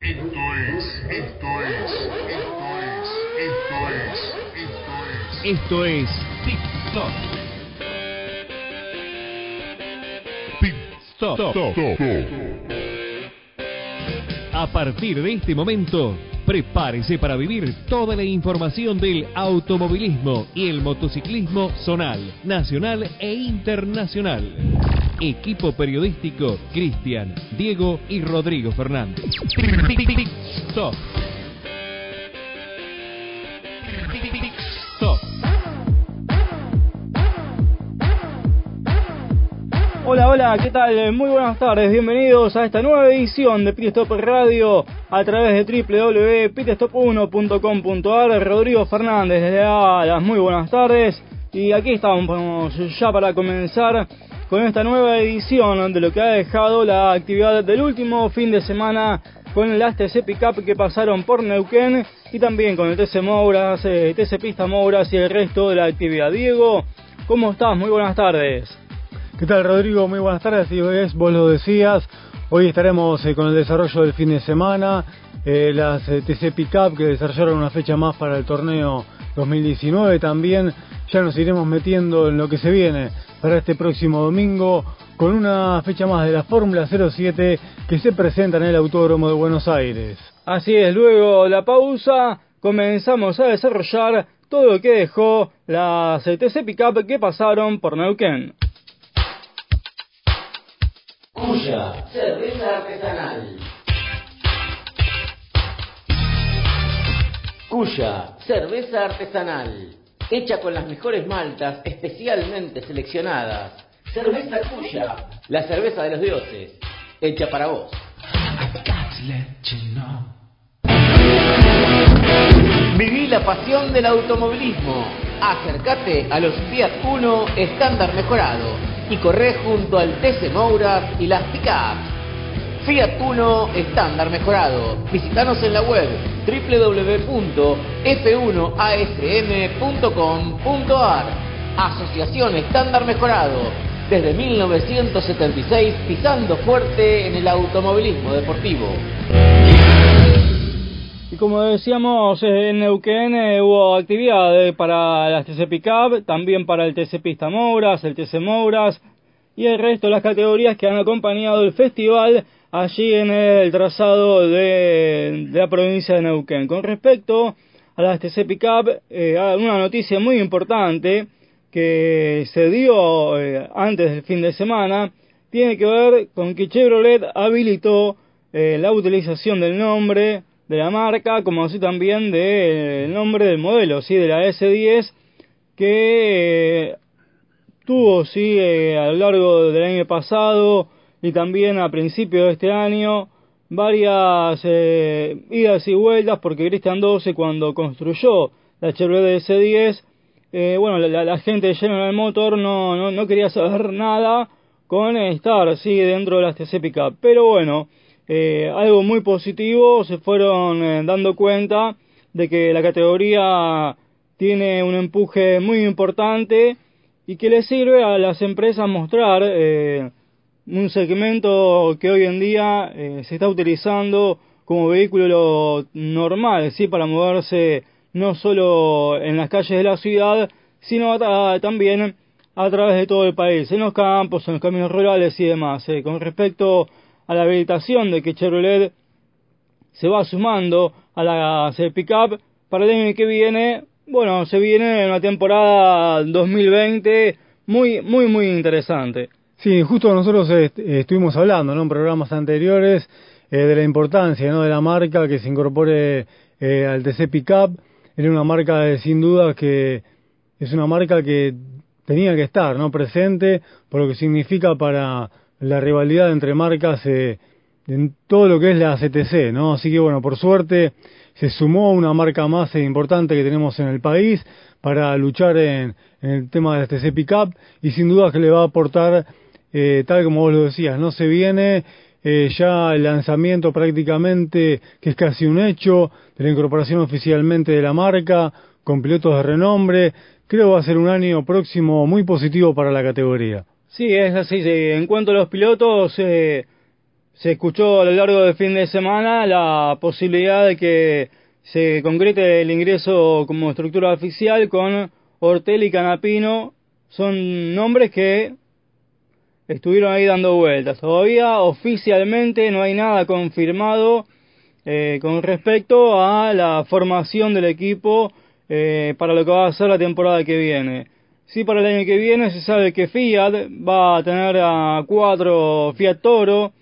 Esto es TikTok. Pit Stop. A partir de este momento, prepárese para vivir toda la información del automovilismo y el motociclismo zonal, nacional e internacional. Equipo periodístico: Cristian, Diego y Rodrigo Fernández. Pit Stop. Hola, ¿qué tal? Muy buenas tardes, bienvenidos a esta nueva edición de Pit Stop Radio a través de www.pitstop1.com.ar. Rodrigo Fernández les da las muy buenas tardes y aquí estamos ya para comenzar con esta nueva edición de lo que ha dejado la actividad del último fin de semana con las TC Pickup que pasaron por Neuquén y también con el TC Mouras, TC Pista Mouras y el resto de la actividad. Diego, ¿cómo estás? Muy buenas tardes. ¿Qué tal, Rodrigo? Muy buenas tardes. Así es, vos lo decías, hoy estaremos con el desarrollo del fin de semana, las TC Pickup que desarrollaron una fecha más para el torneo 2019 también. Ya nos iremos metiendo en lo que se viene para este próximo domingo con una fecha más de la Fórmula 07 que se presenta en el Autódromo de Buenos Aires. Así es, luego de la pausa comenzamos a desarrollar todo lo que dejó las TC Pickup que pasaron por Neuquén. Cuya, cerveza artesanal. Cuya, cerveza artesanal. Hecha con las mejores maltas especialmente seleccionadas. Cerveza Cuya, la cerveza de los dioses. Hecha para vos. Viví la pasión del automovilismo. Acércate a los Fiat Uno estándar mejorado y corre junto al TC Mouras y las Pickups. Fiat Uno estándar mejorado. Visítanos en la web www.f1asm.com.ar. Asociación Estándar Mejorado. Desde 1976 pisando fuerte en el automovilismo deportivo. Y como decíamos, en Neuquén hubo actividades para las TC Pickup, también para el TC Pista Mouras, el TC Mouras y el resto de las categorías que han acompañado el festival allí en el trazado de la provincia de Neuquén. Con respecto a las TC Pickup, una noticia muy importante que se dio antes del fin de semana tiene que ver con que Chevrolet habilitó la utilización del nombre de la marca, como así también del nombre del modelo, ¿sí? De la S10, que tuvo a lo largo del año pasado y también a principios de este año varias idas y vueltas, porque Christian Doce, cuando construyó la Chevrolet S10, la gente de General Motors no quería saber nada con estar dentro de las TC Pickup, pero bueno, algo muy positivo, se fueron dando cuenta de que la categoría tiene un empuje muy importante y que le sirve a las empresas mostrar un segmento que hoy en día se está utilizando como vehículo normal, ¿sí? Para moverse no solo en las calles de la ciudad, sino también a través de todo el país, en los campos, en los caminos rurales y demás. Con respecto a la habilitación de que Chevrolet se va sumando a la Pickup para el año que viene, se viene una temporada 2020 muy interesante. Sí, justo nosotros estuvimos hablando, ¿no?, en programas anteriores de la importancia, ¿no?, de la marca que se incorpore al TC Pickup. Era una marca sin duda que es una marca que tenía que estar, ¿no?, presente, por lo que significa para la rivalidad entre marcas en todo lo que es la CTC, ¿no? Así que por suerte se sumó una marca más importante que tenemos en el país para luchar en el tema de las TC Pickup, y sin duda que le va a aportar, tal como vos lo decías, ¿no? Se viene ya el lanzamiento prácticamente, que es casi un hecho, de la incorporación oficialmente de la marca, con pilotos de renombre. Creo que va a ser un año próximo muy positivo para la categoría. Sí, es así. En cuanto a los pilotos, se escuchó a lo largo del fin de semana la posibilidad de que se concrete el ingreso como estructura oficial con Ortelli y Canapino. Son nombres que estuvieron ahí dando vueltas. Todavía oficialmente no hay nada confirmado con respecto a la formación del equipo para lo que va a ser la temporada que viene. Sí, para el año que viene se sabe que Fiat va a tener a 4 Fiat Toro,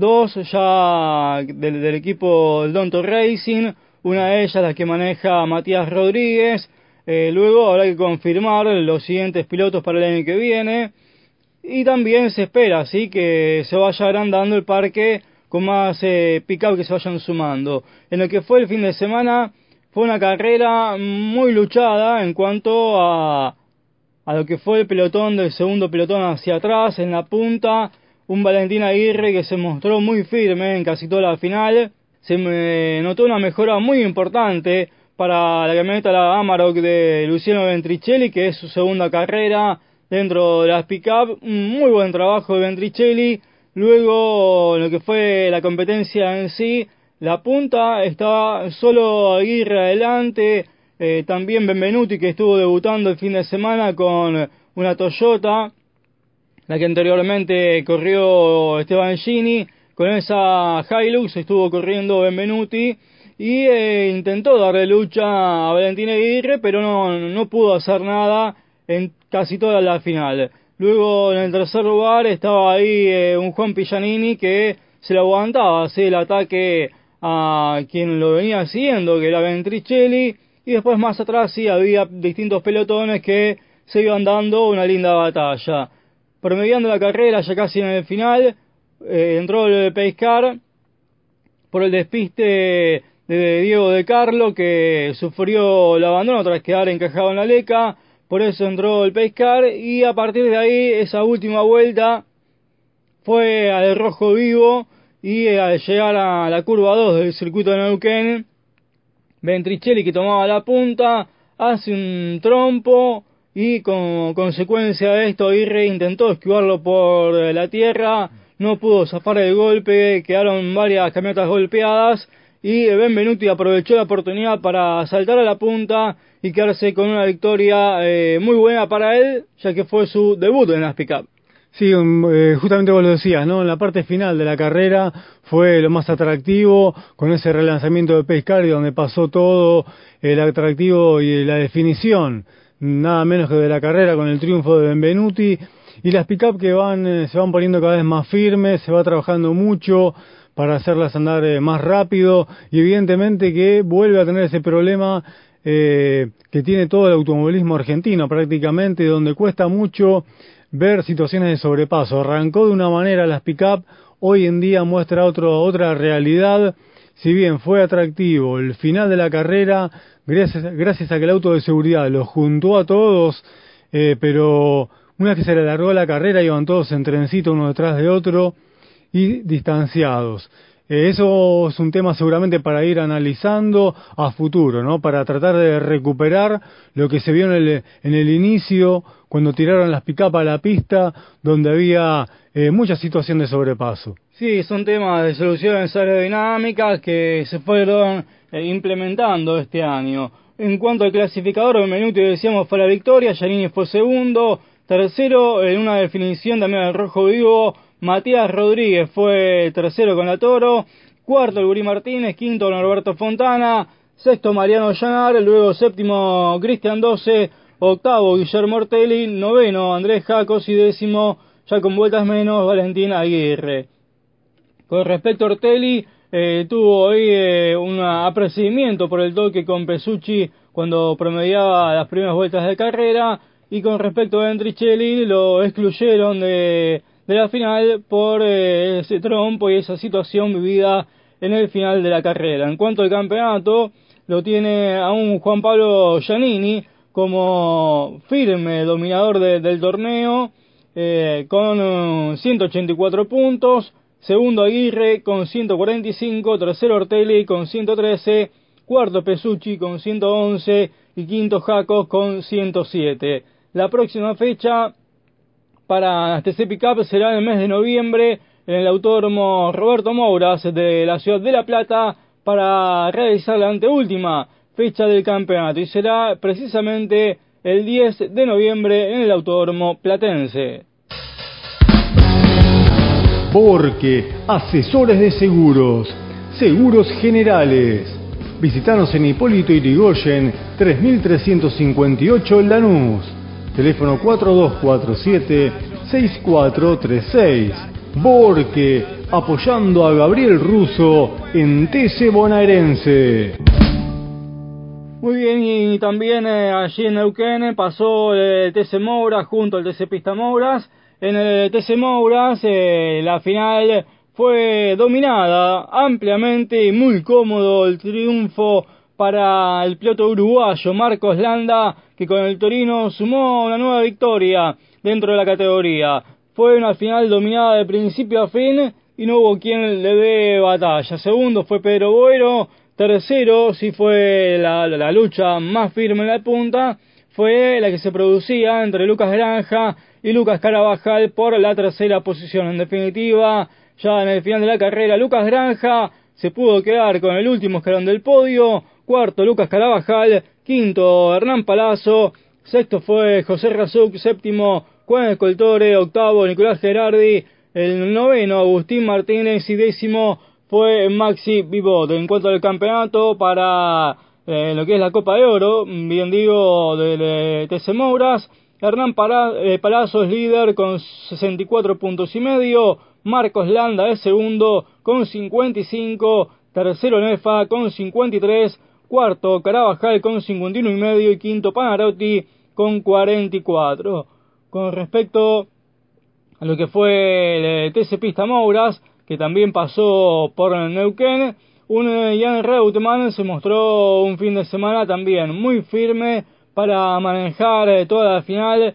2 ya del equipo del Donto Racing, una de ellas la que maneja Matías Rodríguez. Luego habrá que confirmar los siguientes pilotos para el año que viene. Y también se espera, ¿sí?, que se vaya agrandando el parque con más pick-up que se vayan sumando. En lo que fue el fin de semana, fue una carrera muy luchada en cuanto a lo que fue el pelotón del segundo pelotón hacia atrás, en la punta, un Valentín Aguirre que se mostró muy firme en casi toda la final. Se notó una mejora muy importante para la camioneta, la Amarok de Luciano Ventricelli, que es su segunda carrera dentro de las pick-up. Un muy buen trabajo de Ventricelli. Luego, lo que fue la competencia en sí, la punta estaba solo Aguirre adelante, también Benvenuti, que estuvo debutando el fin de semana con una Toyota, la que anteriormente corrió Esteban Gini. Con esa Hilux estuvo corriendo Benvenuti y intentó darle lucha a Valentín Aguirre, pero no pudo hacer nada en casi toda la final. Luego en el tercer lugar estaba ahí un Juan Pillanini que se lo aguantaba, ¿sí?, el ataque a quien lo venía siguiendo, que era Ventricelli, y después más atrás sí había distintos pelotones que se iban dando una linda batalla. Promediando la carrera ya casi en el final, entró el Pace Car por el despiste de Diego De Carlo, que sufrió el abandono tras quedar encajado en la leca. Por eso entró el Pace Car, y a partir de ahí esa última vuelta fue al rojo vivo, y al llegar a la curva 2 del circuito de Neuquén, Ventricelli, que tomaba la punta, hace un trompo, y como consecuencia de esto Aguirre intentó esquivarlo por la tierra, no pudo zafar el golpe, quedaron varias camionetas golpeadas, y Benvenuti aprovechó la oportunidad para saltar a la punta y quedarse con una victoria muy buena para él, ya que fue su debut en las pick-up. Sí, justamente vos lo decías, ¿no? En la parte final de la carrera fue lo más atractivo, con ese relanzamiento de Pescari, donde pasó todo el atractivo y la definición, nada menos que de la carrera, con el triunfo de Benvenuti, y las pick-up que se van poniendo cada vez más firmes, se va trabajando mucho para hacerlas andar más rápido, y evidentemente que vuelve a tener ese problema que tiene todo el automovilismo argentino prácticamente, donde cuesta mucho ver situaciones de sobrepaso. Arrancó de una manera las pick-up, hoy en día muestra otra realidad. Si bien fue atractivo el final de la carrera, gracias a que el auto de seguridad los juntó a todos, pero una vez que se le alargó la carrera iban todos en trencito uno detrás de otro y distanciados. Eso es un tema seguramente para ir analizando a futuro, ¿no? Para tratar de recuperar lo que se vio en el inicio, cuando tiraron las pick-up a la pista, donde había mucha situación de sobrepaso. Sí, son temas de soluciones aerodinámicas que se fueron implementando este año. En cuanto al clasificador, Benvenuti, decíamos, fue la victoria, Giannini fue segundo, tercero en una definición también del rojo vivo, Matías Rodríguez fue tercero con la Toro, cuarto el Gurí Martínez, quinto Norberto Fontana, sexto Mariano Llanar, luego séptimo Cristian Doce, octavo Guillermo Ortelli, noveno Andrés Jacos y décimo, ya con vueltas menos, Valentín Aguirre. Con respecto a Ortelli, tuvo ahí un apercibimiento por el toque con Pesucci cuando promediaba las primeras vueltas de carrera, y con respecto a Ventricelli lo excluyeron de la final por ese trompo y esa situación vivida en el final de la carrera. En cuanto al campeonato, lo tiene aún Juan Pablo Giannini como firme dominador del torneo, con 184 puntos, segundo Aguirre con 145, tercero Ortelli con 113, cuarto Pesucci con 111 y quinto Jacos con 107. La próxima fecha para TC Pickup será en el mes de noviembre, en el Autódromo Roberto Mouras de la ciudad de La Plata para realizar la anteúltima fecha del campeonato, y será precisamente el 10 de noviembre en el Autódromo Platense. Porque asesores de seguros, seguros generales. Visítanos en Hipólito Yrigoyen 3358 Lanús. Teléfono 4247-6436. Borque, apoyando a Gabriel Russo en TC Bonaerense. Muy bien, y también allí en Neuquén pasó el TC Mouras junto al TC Pista Mouras. En el TC Mouras la final fue dominada ampliamente y muy cómodo el triunfo para el piloto uruguayo Marcos Landa, que con el Torino sumó una nueva victoria dentro de la categoría. Fue una final dominada de principio a fin y no hubo quien le dé batalla. Segundo fue Pedro Boero. Tercero, sí fue la lucha más firme en la punta, fue la que se producía entre Lucas Granja y Lucas Carabajal por la tercera posición. En definitiva, ya en el final de la carrera, Lucas Granja se pudo quedar con el último escalón del podio. Cuarto, Lucas Carabajal. Quinto, Hernán Palazzo. Sexto fue José Razuc. Séptimo, Juan Escoltore. Octavo, Nicolás Gerardi. El noveno, Agustín Martínez. Y décimo fue Maxi Vivot. En cuanto al campeonato para lo que es la Copa de Oro, bien digo, del TC Mouras, Hernán Palazzo es líder con 64 puntos y medio, Marcos Landa es segundo con 55, tercero Nefa con 53, cuarto Carabajal con 51 y medio y quinto Panarotti con 44. Con respecto a lo que fue el TC Pista Mouras, que también pasó por Neuquén, Jan Reutemann se mostró un fin de semana también muy firme para manejar toda la final,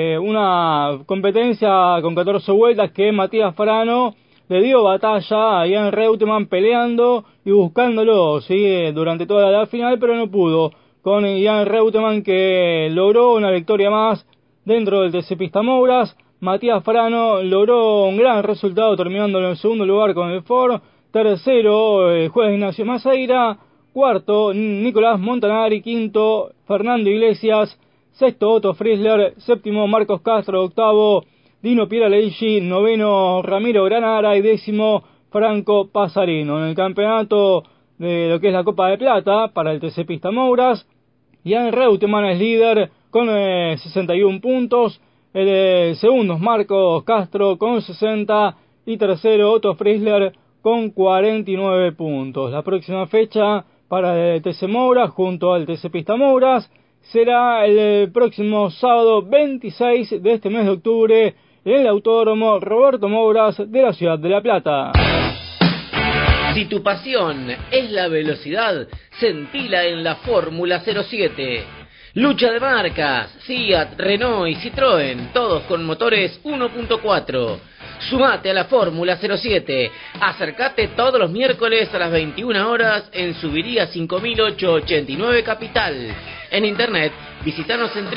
una competencia con 14 vueltas que Matías Farano le dio batalla a Jan Reutemann peleando y buscándolo, ¿sí?, durante toda la final, pero no pudo, con Jan Reutemann, que logró una victoria más dentro del TC Pista Mouras. Matías Farano logró un gran resultado terminando en el segundo lugar con el Ford. Tercero, el juez Ignacio Maceira. Cuarto, Nicolás Montanari. Quinto, Fernando Iglesias. Sexto, Otto Friesler. Séptimo, Marcos Castro. Octavo, Dino Pieraleigi. Noveno, Ramiro Granara. Y décimo, Franco Pasarino. En el campeonato de lo que es la Copa de Plata para el TC Pista Mouras, Jan Reutemann es líder con 61 puntos. El segundo es Marcos Castro con 60 y tercero Otto Friesler con 49 puntos. La próxima fecha para el TC Mouras junto al TC Pista Mouras será el próximo sábado 26 de este mes de octubre en el Autódromo Roberto Mouras de la ciudad de La Plata. Si tu pasión es la velocidad, sentila en la Fórmula 07. Lucha de marcas, Fiat, Renault y Citroën, todos con motores 1.4. Sumate a la Fórmula 07. Acércate todos los miércoles a las 21 horas en Subiría 5889 Capital. En internet, visitanos en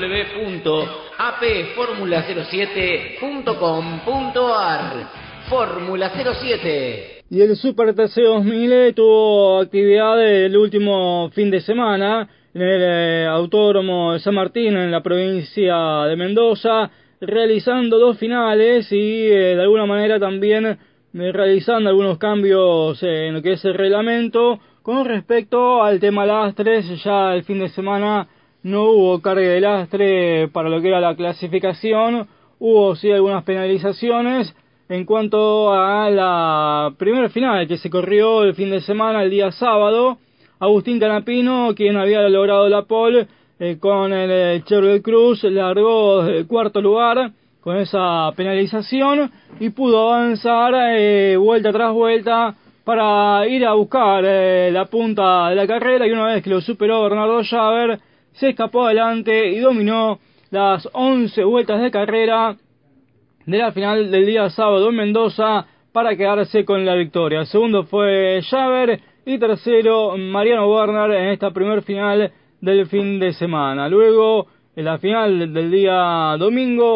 www.apformula07.com.ar. Fórmula 07. Y el Super TC 2000 tuvo actividad el último fin de semana en el Autódromo de San Martín, en la provincia de Mendoza, realizando dos finales y de alguna manera también realizando algunos cambios en lo que es el reglamento. Con respecto al tema lastres, ya el fin de semana no hubo carga de lastre para lo que era la clasificación, hubo sí algunas penalizaciones. En cuanto a la primera final que se corrió el fin de semana, el día sábado, Agustín Canapino, quien había logrado la pole con el Chevrolet Cruz, largó el cuarto lugar con esa penalización y pudo avanzar vuelta tras vuelta para ir a buscar la punta de la carrera, y una vez que lo superó Bernardo Javer, se escapó adelante y dominó las 11 vueltas de carrera de la final del día sábado en Mendoza para quedarse con la victoria. Segundo fue Javer y tercero Mariano Werner en esta primer final del fin de semana. Luego, en la final del día domingo,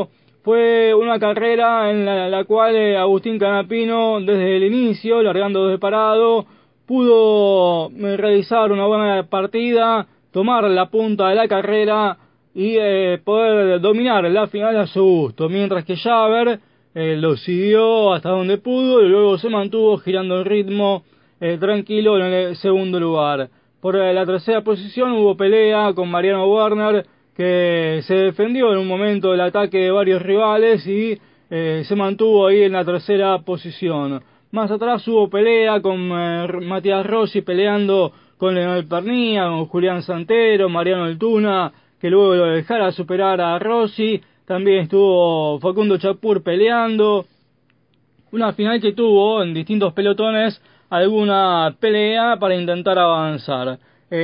Fue una carrera en la cual Agustín Canapino, desde el inicio, largando desde parado, pudo realizar una buena partida, tomar la punta de la carrera y poder dominar la final a su gusto, mientras que Javer lo siguió hasta donde pudo y luego se mantuvo girando el ritmo tranquilo en el segundo lugar. Por la tercera posición hubo pelea con Mariano Werner, que se defendió en un momento del ataque de varios rivales y se mantuvo ahí en la tercera posición. Más atrás hubo pelea con Matías Rossi peleando con Leonel Pernía, con Julián Santero, Mariano Altuna, que luego lo dejara superar a Rossi. También estuvo Facundo Chapur peleando. Una final que tuvo en distintos pelotones alguna pelea para intentar avanzar.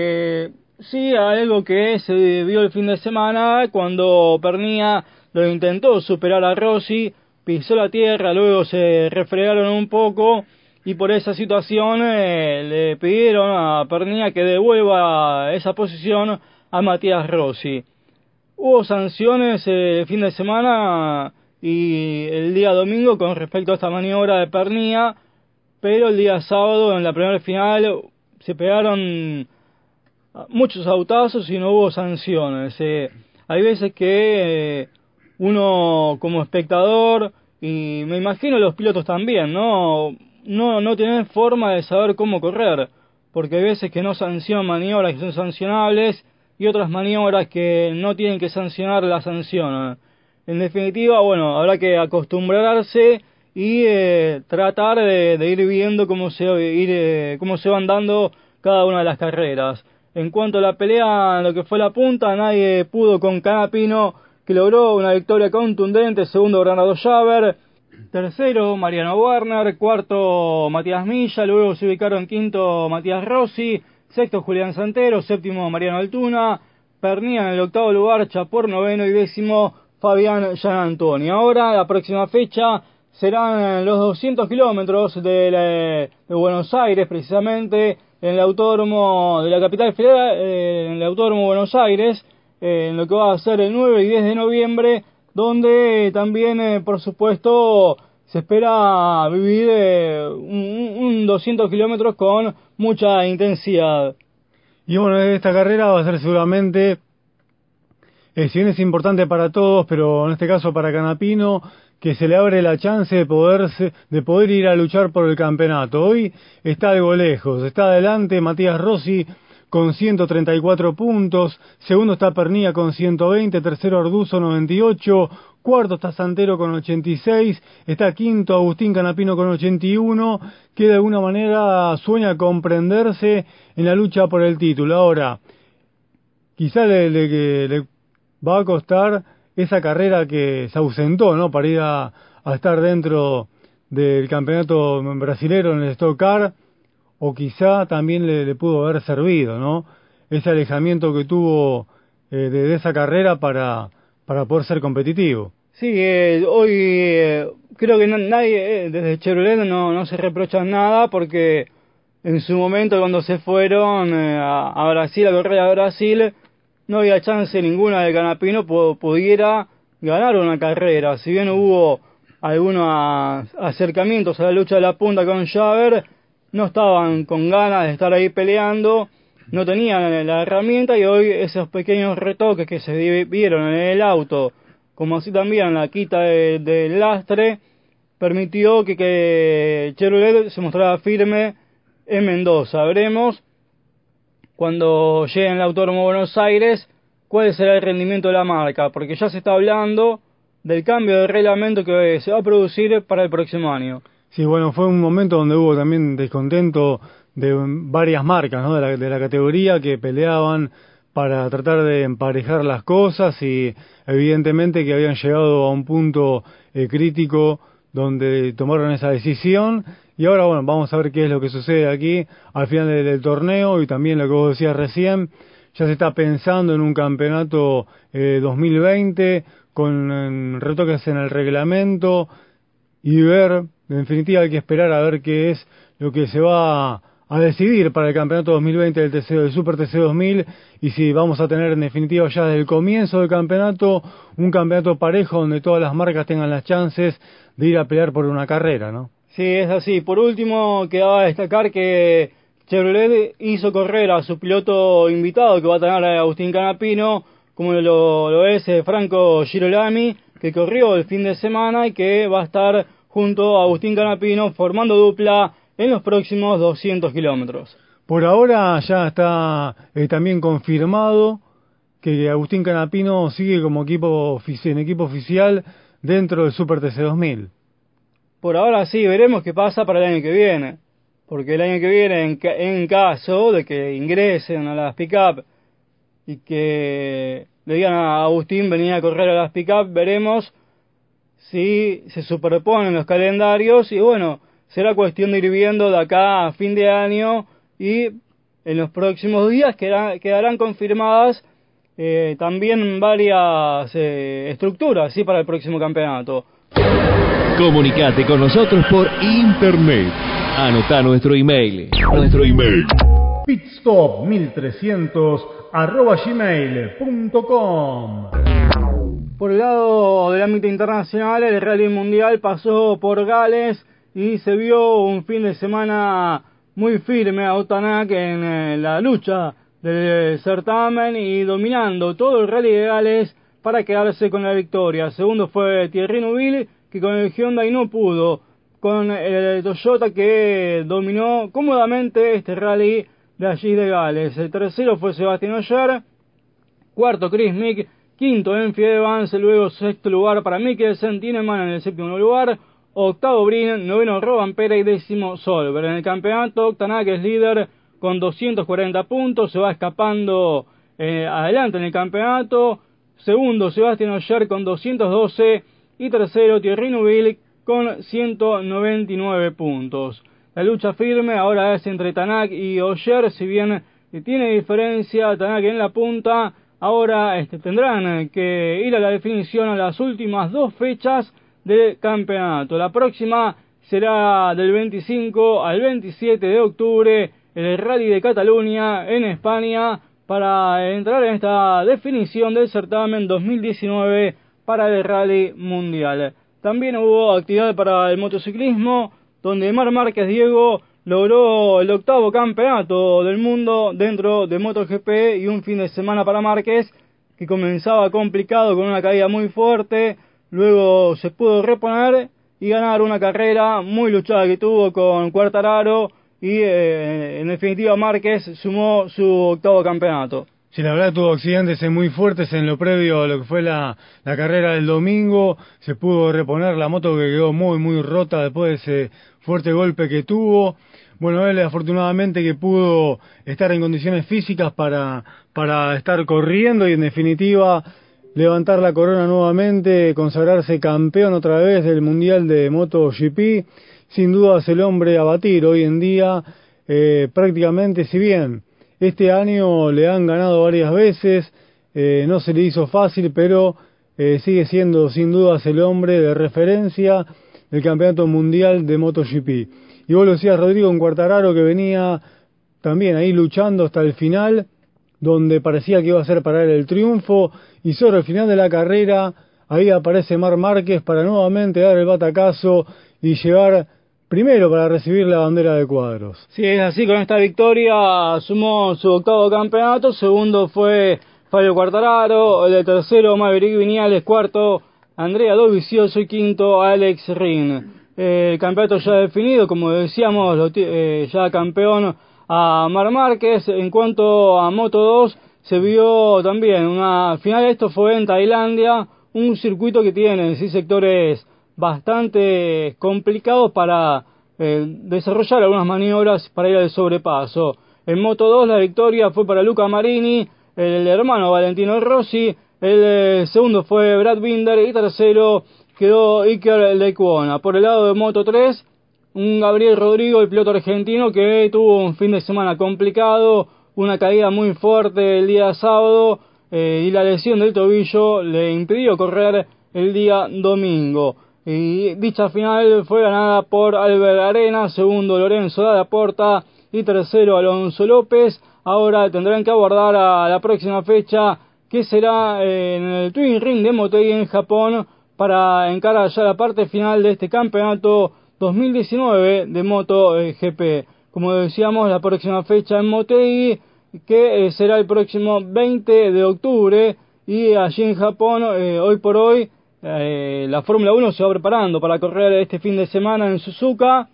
Sí, algo que se vio el fin de semana cuando Pernía lo intentó superar a Rossi, pisó la tierra, luego se refregaron un poco y por esa situación le pidieron a Pernía que devuelva esa posición a Matías Rossi. Hubo sanciones el fin de semana y el día domingo con respecto a esta maniobra de Pernía, pero el día sábado en la primera final se pegaron muchos autazos y no hubo sanciones. Hay veces que uno como espectador, y me imagino los pilotos también, no tienen forma de saber cómo correr, porque hay veces que no sancionan maniobras que son sancionables y otras maniobras que no tienen que sancionar las sancionan. En definitiva, bueno, habrá que acostumbrarse y tratar de ir viendo cómo se van dando cada una de las carreras. En cuanto a la pelea, en lo que fue la punta, nadie pudo con Canapino, que logró una victoria contundente. Segundo, Bernardo Javer. Tercero, Mariano Werner. Cuarto, Matías Milla. Luego se ubicaron quinto, Matías Rossi. Sexto, Julián Santero. Séptimo, Mariano Altuna. Pernía en el octavo lugar, Chapur noveno y décimo, Fabián Gianantoni. Ahora, la próxima fecha serán los 200 kilómetros de Buenos Aires, precisamente en el autódromo de la capital federal, en el autódromo Buenos Aires, en lo que va a ser el 9 y 10 de noviembre, donde también, por supuesto, se espera vivir un 200 kilómetros con mucha intensidad. Y bueno, esta carrera va a ser seguramente, si bien es importante para todos, pero en este caso para Canapino, que se le abre la chance de poder ir a luchar por el campeonato. Hoy está algo lejos, está adelante Matías Rossi con 134 puntos, segundo está Pernía con 120, tercero Arduzo 98, cuarto está Santero con 86, está quinto Agustín Canapino con 81, que de alguna manera sueña comprenderse en la lucha por el título. Ahora, quizá le va a costar esa carrera que se ausentó, ¿no?, para ir a estar dentro del campeonato brasilero en el Stock Car, o quizá también le pudo haber servido, ¿no?, ese alejamiento que tuvo de esa carrera para poder ser competitivo. Sí, hoy creo que nadie desde Chevrolet no se reprocha nada, porque en su momento cuando se fueron a Brasil, a correr a Brasil, no había chance ninguna de Canapino pudiera ganar una carrera. Si bien hubo algunos acercamientos a la lucha de la punta con Javer, no estaban con ganas de estar ahí peleando, no tenían la herramienta, y hoy esos pequeños retoques que se vieron en el auto, como así también la quita del lastre, permitió que Chevrolet se mostrara firme en Mendoza. Veremos cuando llegue en el Autódromo Buenos Aires cuál será el rendimiento de la marca, porque ya se está hablando del cambio de reglamento que se va a producir para el próximo año. Sí, bueno, fue un momento donde hubo también descontento de varias marcas, ¿no?, de la categoría, que peleaban para tratar de emparejar las cosas, y evidentemente que habían llegado a un punto crítico donde tomaron esa decisión. Y ahora, bueno, vamos a ver qué es lo que sucede aquí al final del torneo, y también lo que vos decías recién, ya se está pensando en un campeonato 2020 con retoques en el reglamento, y ver, en definitiva hay que esperar a ver qué es lo que se va a a decidir para el campeonato 2020 del Super TC 2000, y si vamos a tener en definitiva ya desde el comienzo del campeonato un campeonato parejo donde todas las marcas tengan las chances de ir a pelear por una carrera, ¿no? Sí, es así. Por último, quedaba destacar que Chevrolet hizo correr a su piloto invitado, que va a tener a Agustín Canapino, como lo es Franco Girolami, que corrió el fin de semana y que va a estar junto a Agustín Canapino formando dupla en los próximos 200 kilómetros. Por ahora ya está también confirmado que Agustín Canapino sigue como equipo oficial dentro del Super TC 2000. Por ahora sí, veremos qué pasa para el año que viene, porque el año que viene, en caso de que ingresen a las pick-up y que le digan a Agustín venir a correr a las pick-up, veremos si se superponen los calendarios, y bueno, será cuestión de ir viendo de acá a fin de año, y en los próximos días quedarán confirmadas también varias estructuras, ¿sí?, para el próximo campeonato. Comunicate con nosotros por internet. Anota nuestro email. pitstop1300@gmail.com. Por el lado del ámbito internacional, el Rally Mundial pasó por Gales y se vio un fin de semana muy firme a Otanak en la lucha del certamen y dominando todo el Rally de Gales para quedarse con la victoria. Segundo fue Thierry Neuville, que con el Hyundai no pudo, con el Toyota que dominó cómodamente este rally de allí de Gales. El tercero fue Sebastian Ogier, cuarto Chris Mick, quinto Enfi Evans, luego sexto lugar para Mikkelsen, Tineman en el séptimo lugar, octavo Brin, noveno Rovanpera y décimo Solberg. En el campeonato, Tanak es líder con 240 puntos, se va escapando adelante en el campeonato. Segundo Sebastian Ogier con 212 y tercero Thierry Neuville con 199 puntos. La lucha firme ahora es entre Tanak y Ogier, si bien tiene diferencia Tanak en la punta. Ahora tendrán que ir a la definición a las últimas dos fechas del campeonato. La próxima será del 25 al 27 de octubre, el Rally de Cataluña en España, para entrar en esta definición del certamen 2019 para el Rally Mundial. También hubo actividad para el motociclismo, donde Marc Márquez Diego logró el octavo campeonato del mundo dentro de MotoGP, y un fin de semana para Márquez que comenzaba complicado con una caída muy fuerte, luego se pudo reponer y ganar una carrera muy luchada que tuvo con Quartararo, y en definitiva Márquez sumó su octavo campeonato. Sí, la verdad tuvo accidentes muy fuertes en lo previo a lo que fue la carrera del domingo. Se pudo reponer la moto, que quedó muy rota después de ese fuerte golpe que tuvo. Bueno, él afortunadamente que pudo estar en condiciones físicas para estar corriendo y en definitiva levantar la corona nuevamente, consagrarse campeón otra vez del Mundial de MotoGP. Sin duda es el hombre a batir hoy en día, prácticamente, si bien este año le han ganado varias veces, no se le hizo fácil, pero sigue siendo sin dudas el hombre de referencia del Campeonato Mundial de MotoGP. Y vos lo decías, Rodrigo, un Quartararo que venía también ahí luchando hasta el final, donde parecía que iba a ser para él el triunfo, y sobre el final de la carrera, ahí aparece Marc Márquez para nuevamente dar el batacazo y llegar primero para recibir la bandera de cuadros. Sí, es así, con esta victoria sumó su octavo campeonato. Segundo fue Fabio Quartararo, el tercero Maverick Viñales, cuarto Andrea Dovizioso y quinto Alex Rin. El campeonato ya definido, como decíamos, ya campeón a Marc Márquez. En cuanto a Moto2, se vio también una final. Esto fue en Tailandia, un circuito que tiene sectores bastante complicados para desarrollar algunas maniobras para ir al sobrepaso. En Moto2 la victoria fue para Luca Marini, el hermano Valentino Rossi. El segundo fue Brad Binder y tercero quedó Iker Lecuona. Por el lado de Moto3, un Gabriel Rodrigo, el piloto argentino, que tuvo un fin de semana complicado, una caída muy fuerte el día sábado, y la lesión del tobillo le impidió correr el día domingo. Y dicha final fue ganada por Albert Arenas, segundo Lorenzo Dalla Porta, y tercero Alonso López. Ahora tendrán que aguardar a la próxima fecha, que será en el Twin Ring de Motegi en Japón, para encarar ya la parte final de este campeonato 2019 de MotoGP. Como decíamos, la próxima fecha en Motegi, que será el próximo 20 de octubre, y allí en Japón, hoy por hoy, la Fórmula 1 se va preparando para correr este fin de semana en Suzuka,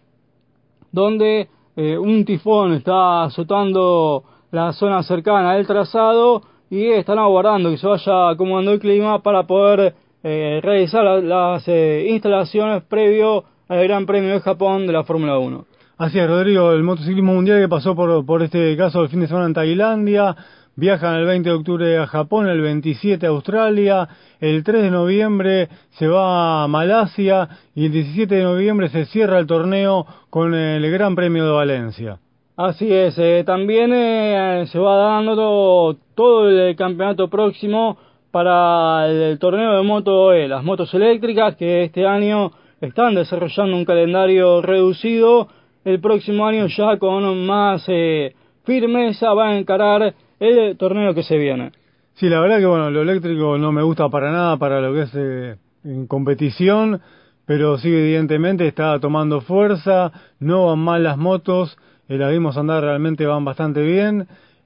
donde un tifón está azotando la zona cercana del trazado, y están aguardando que se vaya acomodando el clima para poder realizar las instalaciones previo al Gran Premio de Japón de la Fórmula 1. Así es, Rodrigo, el motociclismo mundial que pasó por este caso el fin de semana en Tailandia, viajan el 20 de octubre a Japón, el 27 a Australia, el 3 de noviembre se va a Malasia y el 17 de noviembre se cierra el torneo con el Gran Premio de Valencia. Así es, también se va dando todo el campeonato próximo para el torneo de Moto E, las motos eléctricas, que este año están desarrollando un calendario reducido. El próximo año ya con más firmeza va a encarar el torneo que se viene. Sí, la verdad que bueno, lo eléctrico no me gusta para nada para lo que es en competición, pero sí, evidentemente está tomando fuerza, no van mal las motos, las vimos andar, realmente van bastante bien.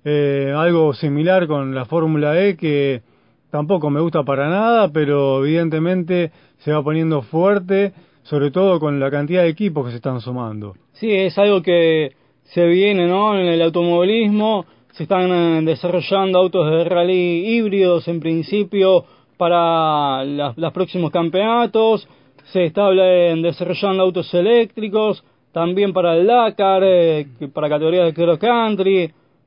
Algo similar con la Fórmula E, que tampoco me gusta para nada, pero evidentemente se va poniendo fuerte, sobre todo con la cantidad de equipos que se están sumando. Sí, es algo que se viene, ¿no? En el automovilismo se están desarrollando autos de rally híbridos en principio para los próximos campeonatos. Se están desarrollando autos eléctricos también para el Dakar, para categorías de cross country.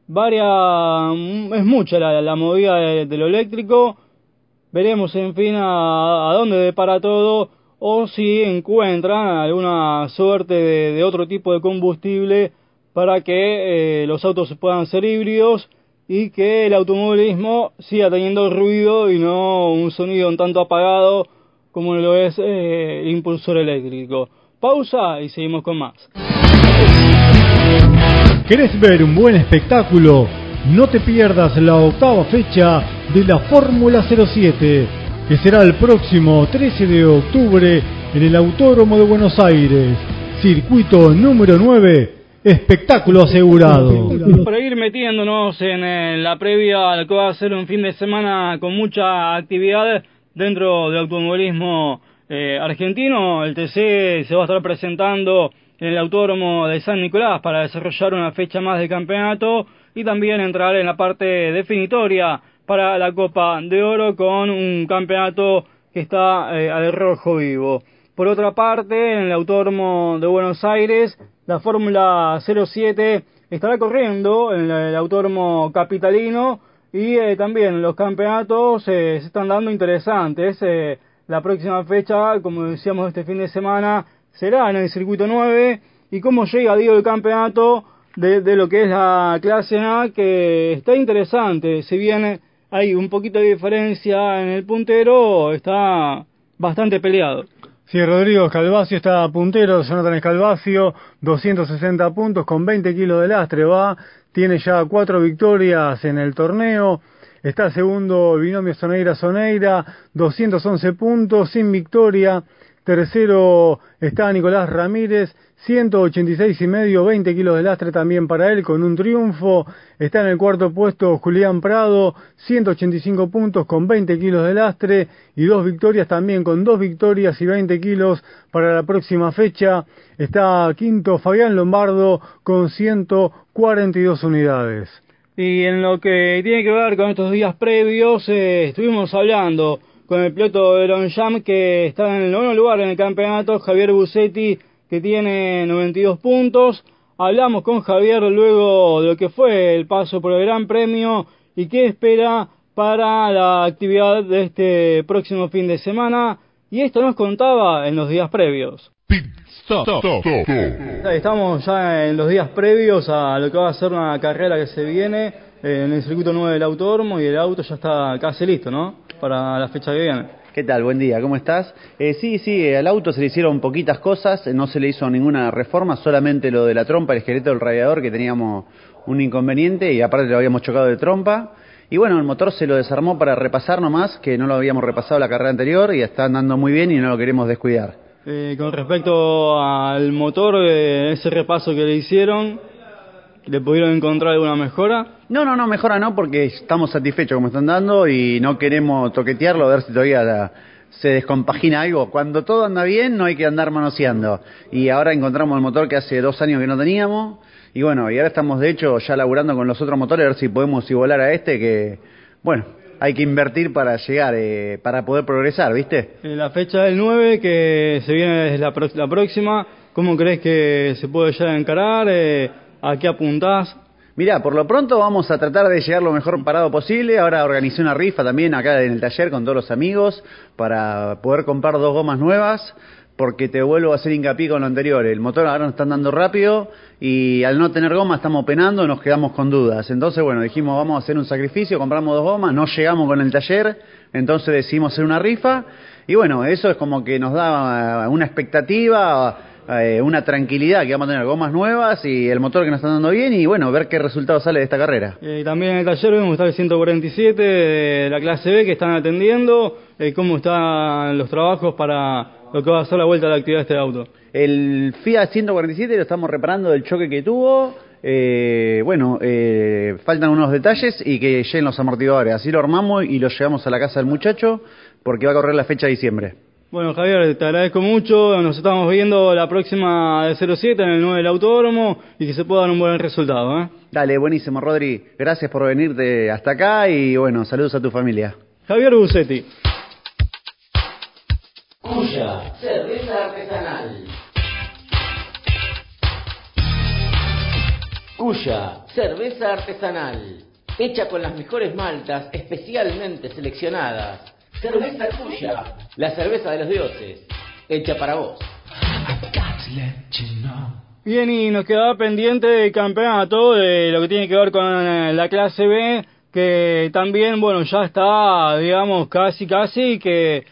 Es mucha la movida de lo eléctrico. Veremos, en fin, a dónde depara todo, o si encuentran alguna suerte de otro tipo de combustible para que los autos puedan ser híbridos y que el automovilismo siga teniendo ruido y no un sonido un tanto apagado como lo es el impulsor eléctrico. Pausa y seguimos con más. ¿Querés ver un buen espectáculo? No te pierdas la 8ª fecha de la Fórmula 07, que será el próximo 13 de octubre en el Autódromo de Buenos Aires. Circuito número 9, espectáculo asegurado. Para ir metiéndonos en la previa a lo que va a ser un fin de semana con mucha actividad dentro del automovilismo argentino, el TC se va a estar presentando en el Autódromo de San Nicolás para desarrollar una fecha más de campeonato y también entrar en la parte definitoria para la Copa de Oro con un campeonato que está al rojo vivo. Por otra parte, en el Autódromo de Buenos Aires, la Fórmula 07 estará corriendo en el Autódromo capitalino y también los campeonatos se están dando interesantes. La próxima fecha, como decíamos este fin de semana, será en el circuito 9 y cómo llega, digo, el campeonato de lo que es la clase A, que está interesante. Si bien hay un poquito de diferencia en el puntero, está bastante peleado. Sí, Rodrigo Scalvazio está puntero, Jonathan Scalvazio, 260 puntos con 20 kilos de lastre, tiene ya 4 victorias en el torneo. Está segundo el binomio Soneira, 211 puntos, sin victoria. Tercero está Nicolás Ramírez, 186,5, 20 kilos de lastre también para él, con un triunfo. Está en el cuarto puesto Julián Prado, 185 puntos con 20 kilos de lastre y 2 victorias también, con 2 victorias y 20 kilos para la próxima fecha. Está quinto Fabián Lombardo con 142 unidades. Y en lo que tiene que ver con estos días previos, estuvimos hablando con el piloto de Longchamp, que está en el 9º lugar en el campeonato, Javier Busetti, que tiene 92 puntos. Hablamos con Javier luego de lo que fue el paso por el Gran Premio y qué espera para la actividad de este próximo fin de semana, y esto nos contaba en los días previos. Estamos ya en los días previos a lo que va a ser una carrera que se viene en el circuito 9 del Autódromo, y el auto ya está casi listo, ¿no?, para la fecha que viene. ¿Qué tal? Buen día, ¿cómo estás? Sí, al auto se le hicieron poquitas cosas, no se le hizo ninguna reforma, solamente lo de la trompa, el esqueleto del radiador, que teníamos un inconveniente y aparte lo habíamos chocado de trompa. Y bueno, el motor se lo desarmó para repasar nomás, que no lo habíamos repasado la carrera anterior y está andando muy bien y no lo queremos descuidar. Con respecto al motor, ese repaso que le hicieron, ¿le pudieron encontrar alguna mejora? No, mejora no, porque estamos satisfechos como están dando y no queremos toquetearlo a ver si todavía se descompagina algo. Cuando todo anda bien no hay que andar manoseando. Y ahora encontramos el motor que hace 2 años que no teníamos. Y bueno, y ahora estamos de hecho ya laburando con los otros motores a ver si podemos igualar a este que, bueno, hay que invertir para llegar, para poder progresar, ¿viste? La fecha del 9 que se viene desde la próxima, ¿cómo crees que se puede ya encarar? ¿A qué apuntás? Mirá, por lo pronto vamos a tratar de llegar lo mejor parado posible. Ahora organicé una rifa también acá en el taller con todos los amigos para poder comprar 2 gomas nuevas, porque te vuelvo a hacer hincapié con lo anterior. El motor ahora nos está andando rápido y al no tener goma estamos penando, nos quedamos con dudas. Entonces, bueno, dijimos vamos a hacer un sacrificio, compramos 2 gomas, no llegamos con el taller, entonces decidimos hacer una rifa. Y bueno, eso es como que nos da una expectativa, una tranquilidad que vamos a tener gomas nuevas y el motor que nos está dando bien y bueno, ver qué resultado sale de esta carrera. También en el taller vemos que está el 147 de la clase B que están atendiendo. ¿Cómo están los trabajos para lo que va a ser la vuelta a la actividad de este auto? El Fiat 147 lo estamos reparando del choque que tuvo. Faltan unos detalles y que lleguen los amortiguadores. Así lo armamos y lo llevamos a la casa del muchacho porque va a correr la fecha de diciembre. Bueno, Javier, te agradezco mucho. Nos estamos viendo la próxima de 07 en el 9 del Autódromo y que se pueda dar un buen resultado, ¿eh? Dale, buenísimo, Rodri. Gracias por venirte hasta acá y bueno, saludos a tu familia. Javier Bucetti. Cuya, cerveza artesanal. Cuya, cerveza artesanal. Hecha con las mejores maltas especialmente seleccionadas. Cerveza Cuya, la cerveza de los dioses, hecha para vos. Bien, y nos quedaba pendiente el campeonato de lo que tiene que ver con la clase B, que también, bueno, ya está, digamos, casi que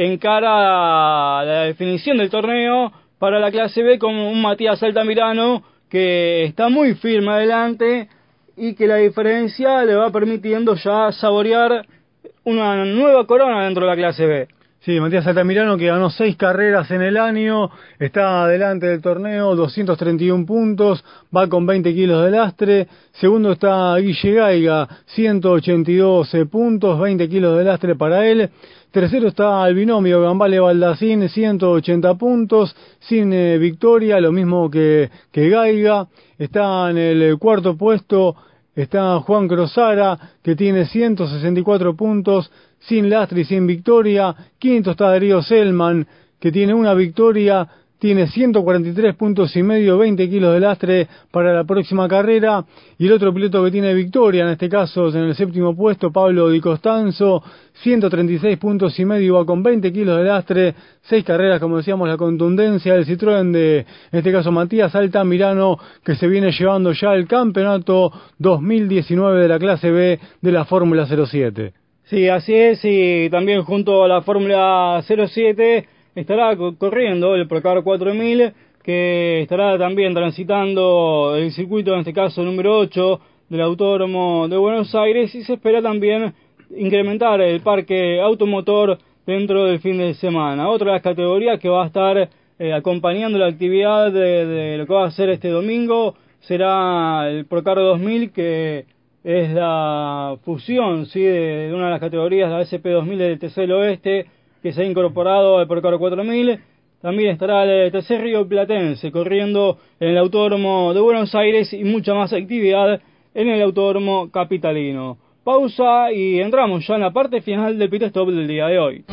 encara la definición del torneo para la clase B con un Matías Altamirano que está muy firme adelante y que la diferencia le va permitiendo ya saborear una nueva corona dentro de la clase B. Sí, Matías Altamirano, que ganó 6 carreras en el año, está adelante del torneo, 231 puntos, va con 20 kilos de lastre. Segundo está Guille Gaiga, 182 puntos, 20 kilos de lastre para él. Tercero está el binomio Gambale Baldacín, 180 puntos, sin victoria, lo mismo que Gaiga. Está en el cuarto puesto, está Juan Crosara, que tiene 164 puntos, sin lastre y sin victoria. Quinto está Darío Selman, que tiene una victoria, tiene 143 puntos y medio, 20 kilos de lastre para la próxima carrera. Y el otro piloto que tiene victoria, en este caso en el séptimo puesto, Pablo Di Costanzo, 136 puntos y medio, va con 20 kilos de lastre. 6 carreras, como decíamos, la contundencia del Citroën de, en este caso, Matías Altamirano, que se viene llevando ya el campeonato 2019 de la clase B de la Fórmula 07. Sí, así es, y también junto a la Fórmula 07 estará corriendo el Procar 4000, que estará también transitando el circuito, en este caso número 8 del Autódromo de Buenos Aires, y se espera también incrementar el parque automotor dentro del fin de semana. Otra de las categorías que va a estar acompañando la actividad de lo que va a ser este domingo será el Procar 2000, que es la fusión, ¿sí?, de una de las categorías de la SP2000 del TC del Oeste, que se ha incorporado al Procar 4000. También estará el TC Río Platense corriendo en el Autódromo de Buenos Aires y mucha más actividad en el Autódromo capitalino. Pausa y entramos ya en la parte final del pit stop del día de hoy.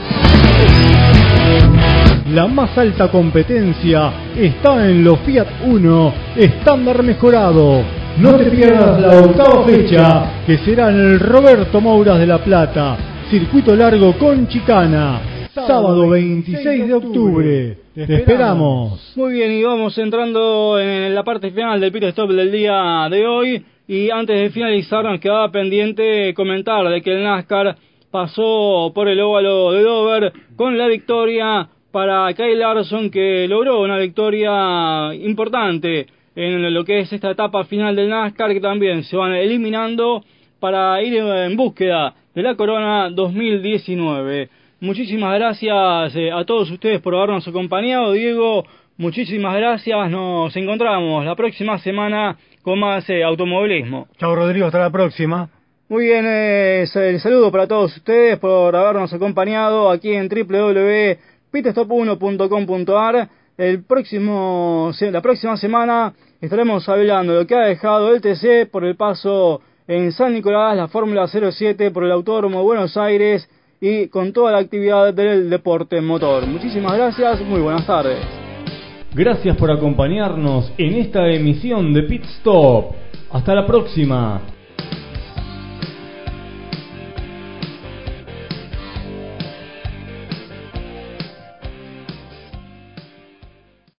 La más alta competencia está en los Fiat Uno estándar mejorado. No te pierdas la octava fecha, que será en el Roberto Mouras de La Plata, circuito largo con chicana, sábado 26 de octubre. Te esperamos. Muy bien, y vamos entrando en la parte final del pit stop del día de hoy. Y antes de finalizar, nos quedaba pendiente comentar de que el NASCAR pasó por el óvalo de Dover con la victoria para Kyle Larson, que logró una victoria importante en lo que es esta etapa final del NASCAR, que también se van eliminando para ir en búsqueda de la corona 2019. Muchísimas gracias a todos ustedes por habernos acompañado. Diego, muchísimas gracias. Nos encontramos la próxima semana con más automovilismo. Chao, Rodrigo, hasta la próxima. Muy bien, el saludo para todos ustedes por habernos acompañado aquí en www.pitstop1.com.ar. La próxima semana estaremos hablando de lo que ha dejado el TC por el paso en San Nicolás, la Fórmula 07 por el Autódromo de Buenos Aires y con toda la actividad del deporte motor. Muchísimas gracias, muy buenas tardes. Gracias por acompañarnos en esta emisión de Pit Stop. Hasta la próxima.